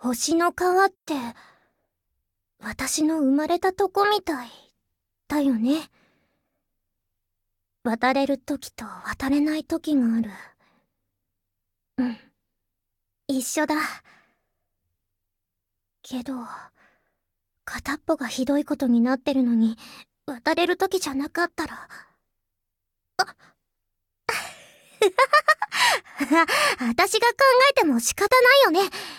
星の川って、私の生まれたとこみたい、だよね。渡れる時と渡れない時がある。うん。一緒だ。けど、片っぽがひどいことになってるのに、渡れる時じゃなかったら。私が考えても仕方ないよね。